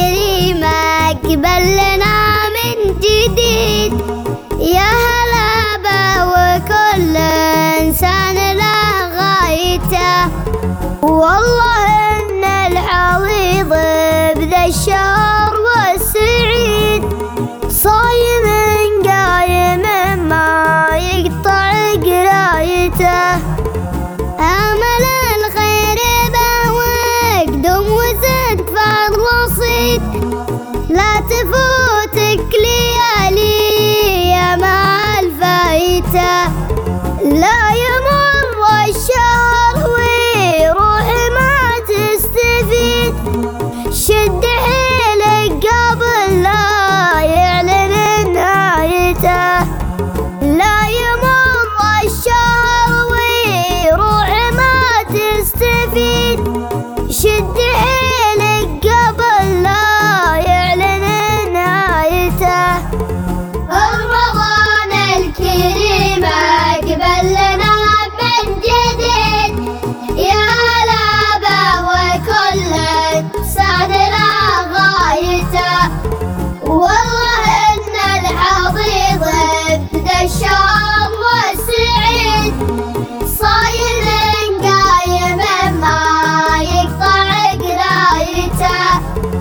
الكريمة أقبل لنا من جديد. يا هلا به وكل إنسان له غايته، والله إن الحظيظ بذا الشهر والسعيد صايم قايم ما يقطع قرايته. أمل الخير به واقدم وزد فضل رصيد، لا تفوتك ليالي يا مع الفايته. لا يمر الشهر ويروح ما تستفيد، شد حيلك قبل لا يعلن نهايته. لا يمر الشهر ويروح ما تستفيد، شد حيلك قبل لا يعلن نهايته. رمضان الكريم أقبل لنا من جديد، يا هلا به وكل إنسان له غايته، والله إن الحظيظ بذا الشهر والسعيد صايم قايم ما يقطع قرايته.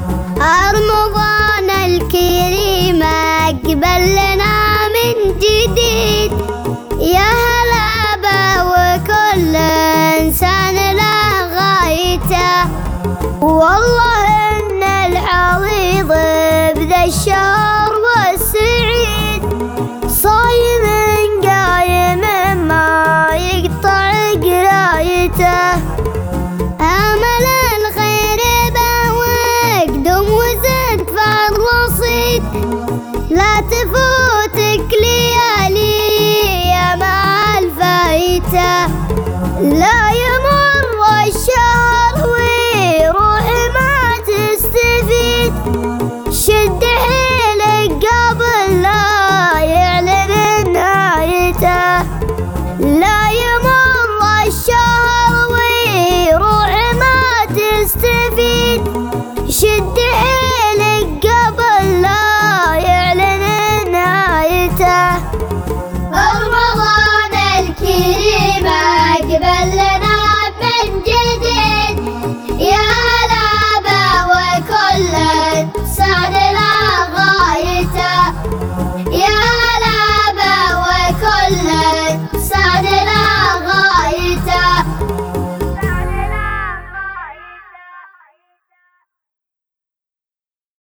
رمضان الكريم أقبل لنا من جديد، يا هلا به وكل إنسان له غايته، والله إن الحظيظ بذا الشهر والسعيد صايم قايم ما يقطع قرايته.